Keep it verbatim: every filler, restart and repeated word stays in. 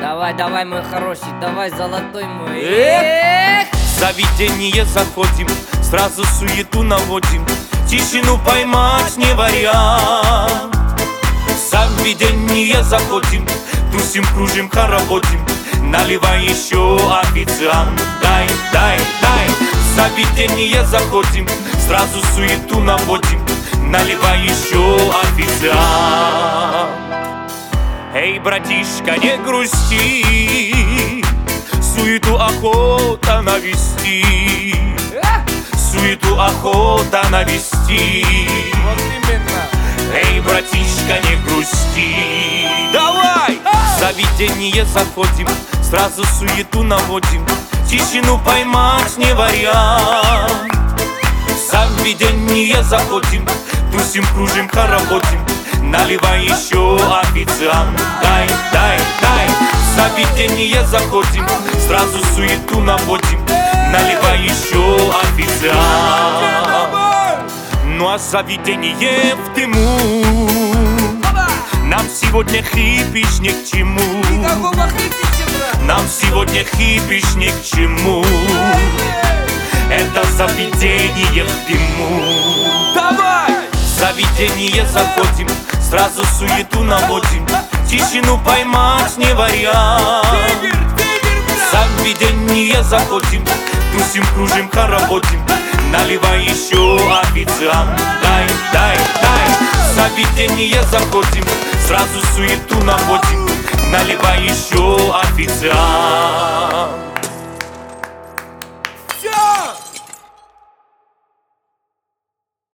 Давай, давай, мой хороший, давай, золотой мой. Эх! В заведение заходим, сразу суету наводим, тишину поймать не вариант. В заведение заходим, тусим, кружим, хороводим, наливай еще, официант. Дай, дай, дай. В заведение заходим, сразу суету наводим, наливай еще, официант. Эй, братишка, не грусти, суету охота навести, суету охота навести. Вот именно. Эй, братишка, не грусти. Давай! В заведение заходим, сразу суету наводим, тишину поймать не вариант. В заведение заходим, тусим, кружим, хороводим, наливай еще, официант. Дай, дай, дай. В заведение заходим, сразу суету наводим, наливай еще, официант. Ну а заведение в дыму, нам сегодня хипиш ни к чему. Никакого хипича, брат. Нам сегодня хипиш ни к чему. Это заведение в дыму. Давай! В заведение заходим, сразу суету наводим, тишину поймать не вариант. Тигр, тигр, В брат. заведение заходим, тусим, кружим, хороводим, наливай еще, официант. Дай, дай, дай. В заведение заходим, сразу суету наводим, наливай еще, официант.